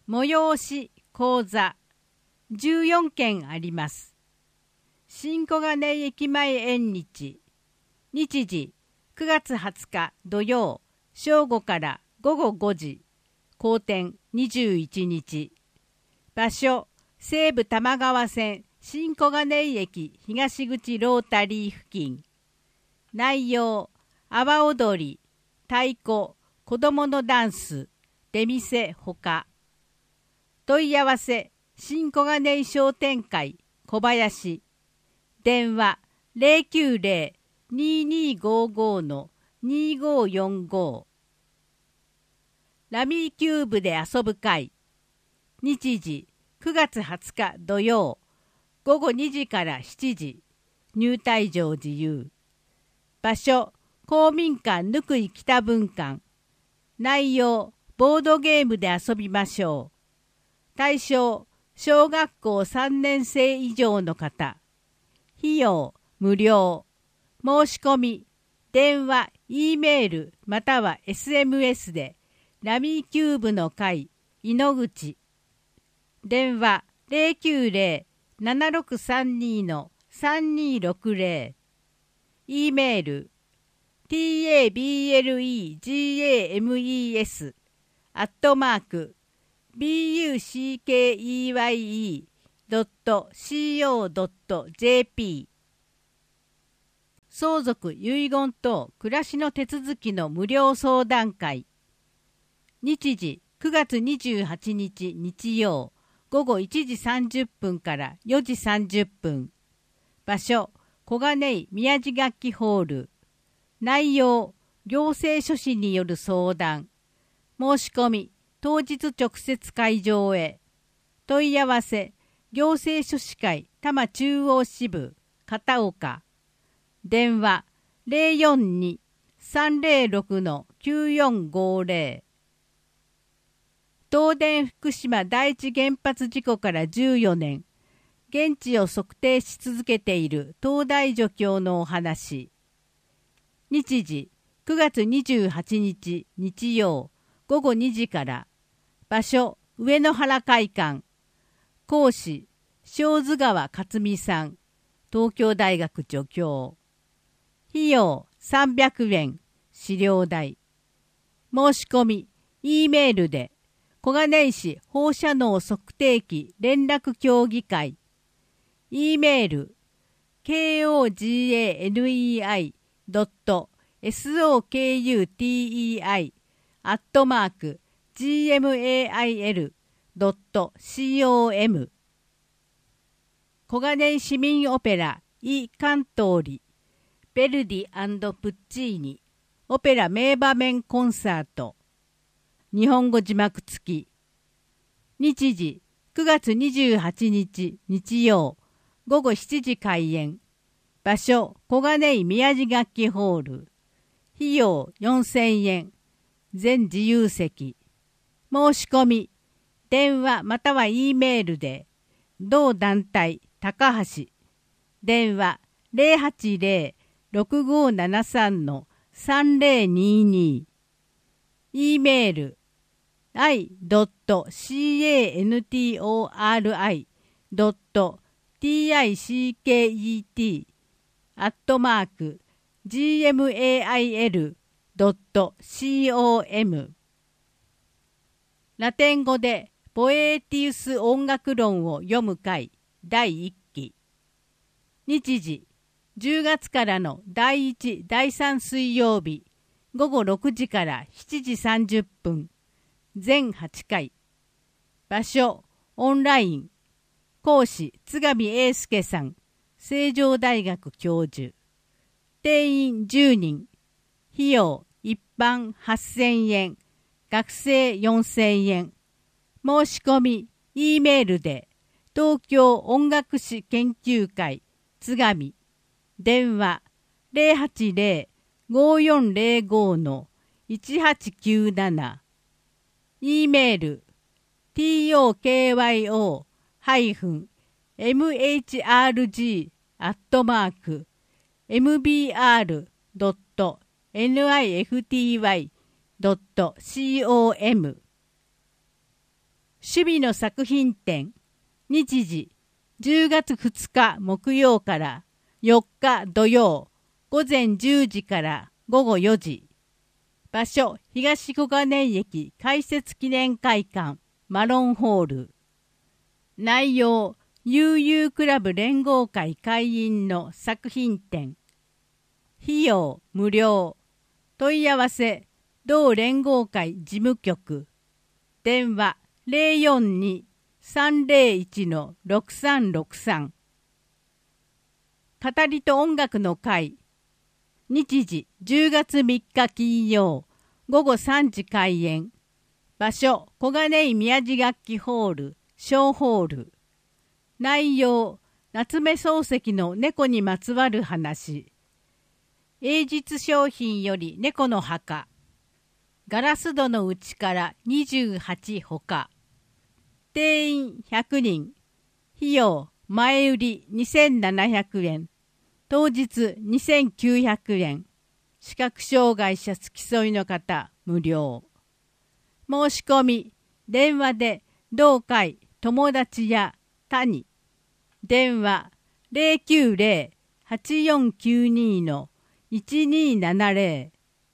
催し講座14件あります。新小金井駅前縁日、日時9月20日土曜正午から午後5時、後天21日。場所、西武多摩川線新小金井駅東口ロータリー付近。内容、阿波踊り、太鼓、子どものダンス、出店ほか。問い合わせ、新小金井商店会小林。電話090-2255-2545。ラミーキューブで遊ぶ会。日時9月20日土曜午後2時から7時。入退場自由。場所、公民館ぬくい北分館。内容、ボードゲームで遊びましょう。対象、小学校3年生以上の方。費用、無料。申し込み、電話、Eメール、または SMS で、ラミーキューブの会、井ノ口。電話、090-7632-3260。Eメール、tablegeese@buckeye.co.jp。 相続遺言等暮らしの手続きの無料相談会。日時9月28日日曜午後1時30分から4時30分。場所、小金井宮地楽器ホール。内容、行政書士による相談。申し込み、当日直接会場へ。問い合わせ、行政書士会多摩中央支部片岡。電話042-306-9450。東電福島第一原発事故から14年、現地を測定し続けている東大助教のお話。日時9月28日日曜午後2時から。場所、上野原会館。講師、塩津川克美さん、東京大学助教。費用300円、資料代。申し込み、Eメールで、小金井市放射能測定器連絡協議会。Eメール、koganei.sokutei@gmail.com。 小金井市民オペライ・カントーリ、ヴェルディ&プッチーニオペラ名場面コンサート。日本語字幕付き。日時9月28日日曜午後7時開演。場所、小金井宮地楽器ホール。費用4000円。全自由席。申し込み、電話または Eメールで、同団体高橋。電話080-6573-3022。Eメール、i.ticket.@gmail.com。 ラテン語でポエーティウス音楽論を読む会第1期。日時10月からの第1、第3水曜日午後6時から7時30分。全8回。場所、オンライン。講師、津上英介さん、成城大学教授。定員10人。費用、一般8000円。学生4000円。申し込み、Eメールで、東京音楽史研究会、津上。電話、080-5405-1897。Eメール、tokyo-mhrg@mbr.nifty.com。 守備の作品展。日時10月2日木曜から4日土曜午前10時から午後4時。場所東小金井駅開設記念会館マロンホール。内容悠々クラブ連合会会員の作品展。費用無料。問い合わせ同連合会事務局。電話042-301-6363。語りと音楽の会。日時10月3日金曜午後3時開演。場所小金井宮地楽器ホール小ホール。内容夏目漱石の猫にまつわる話。英実商品より猫の墓。ガラス戸の内から28ほか。定員100人。費用前売り2700円。当日2900円。視覚障害者付き添いの方無料。申し込み電話で同会友達や他に。電話090-8492-1270。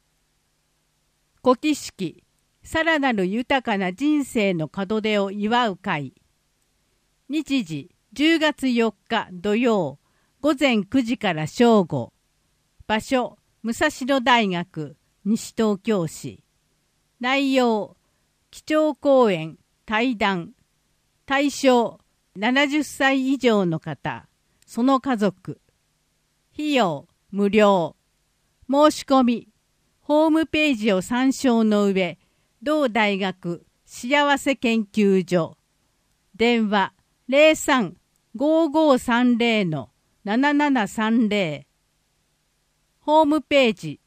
古希式さらなる豊かな人生の門出を祝う会。日時10月4日土曜午前9時から正午。場所武蔵野大学西東京市。内容基調講演対談。対象70歳以上の方、その家族。費用無料。申し込みホームページを参照の上、同大学幸せ研究所。電話03-5530-7730。ホームページ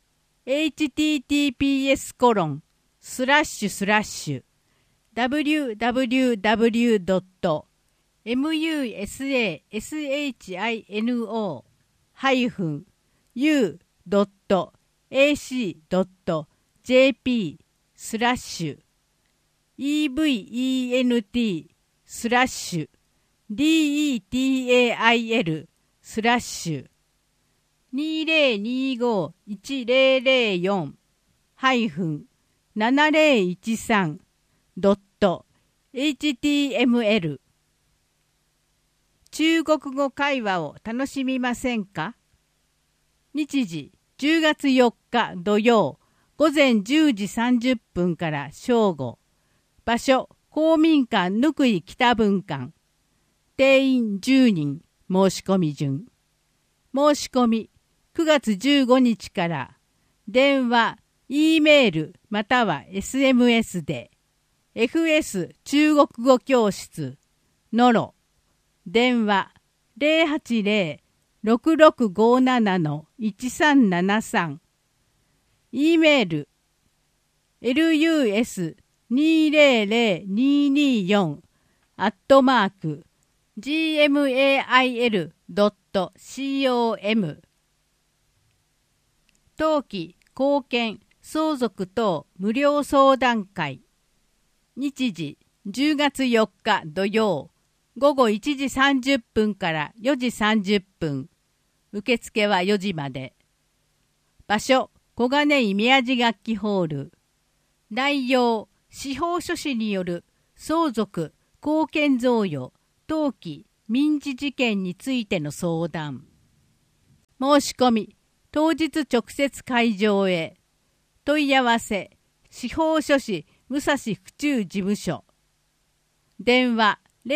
www.musaitaino-2013.html。 中国語会話を楽しみませんか？日時10月4日土曜午前10時30分から正午。場所公民館ぬくい北分館。定員10人。申し込み順。申し込み9月15日から。電話 E メールまたは SMS で FS 中国語教室ノロ。電話 080-6657-1373。E メール lus2002-gmail.com。 登記後見相続等無料相談会。日時10月4日土曜午後1時30分から4時30分。受付は4時まで。場所小金井宮地楽器ホール。内容司法書士による相続後見贈与登記民事事件についての相談。申し込み当日直接会場へ。問い合わせ司法書士武蔵府中事務所。電話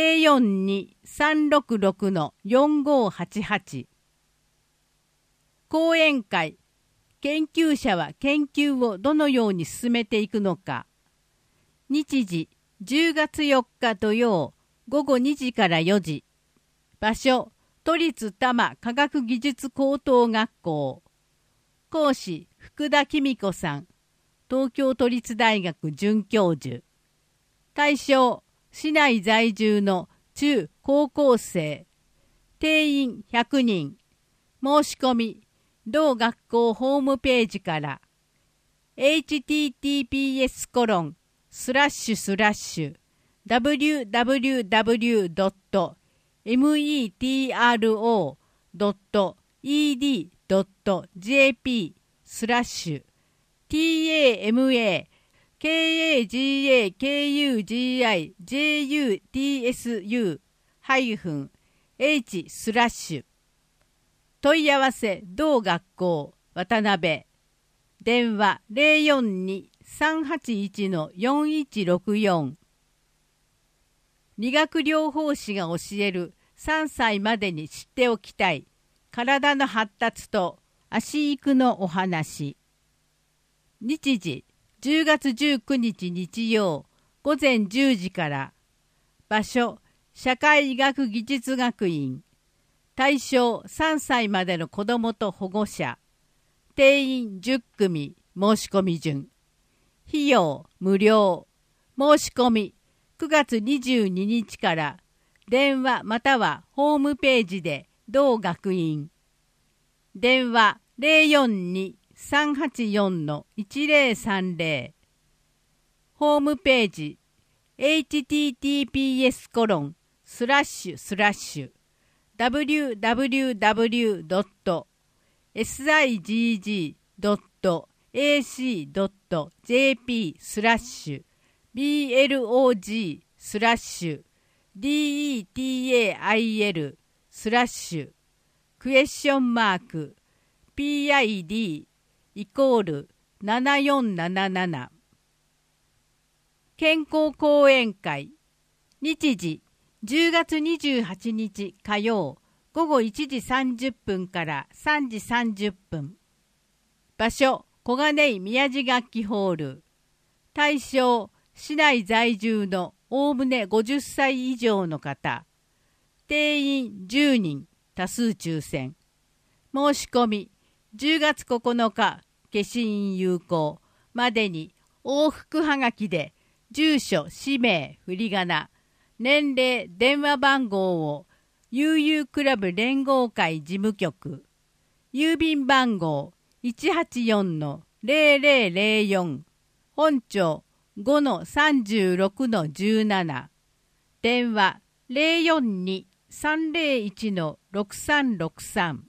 042-366-4588。講演会。研究者は研究をどのように進めていくのか。日時10月4日土曜午後2時から4時。場所都立多摩科学技術高等学校。講師福田紀美子さん。東京都立大学准教授。対象市内在住の中高校生。定員100人。申し込み同学校ホームページから。https:// www.metro.edu.jp/tama-kagutsu-h/問い合わせ同学校渡辺電話042-381-4164理学療法士が教える3歳までに知っておきたい体の発達と足育のお話。日時10月19日日曜午前10時から。場所社会医学技術学院。対象3歳までの子どもと保護者。定員10組。申し込み順。費用無料。申し込み9月22日から電話またはホームページで同学院。電話042-384-1030。ホームページ www.sigg.acg.jp/blog/detail/question PID=7477 健康講演会。日時10月28日火曜午後1時30分から3時30分。場所小金井宮地楽器ホール。対象市内在住のおおむね50歳以上の方。定員10人。多数抽選。申し込み10月9日消印有効までに往復はがきで住所氏名振り仮名年齢電話番号を悠々クラブ連合会事務局郵便番号 184-0004 本町 5-36-17 電話 042-301-6363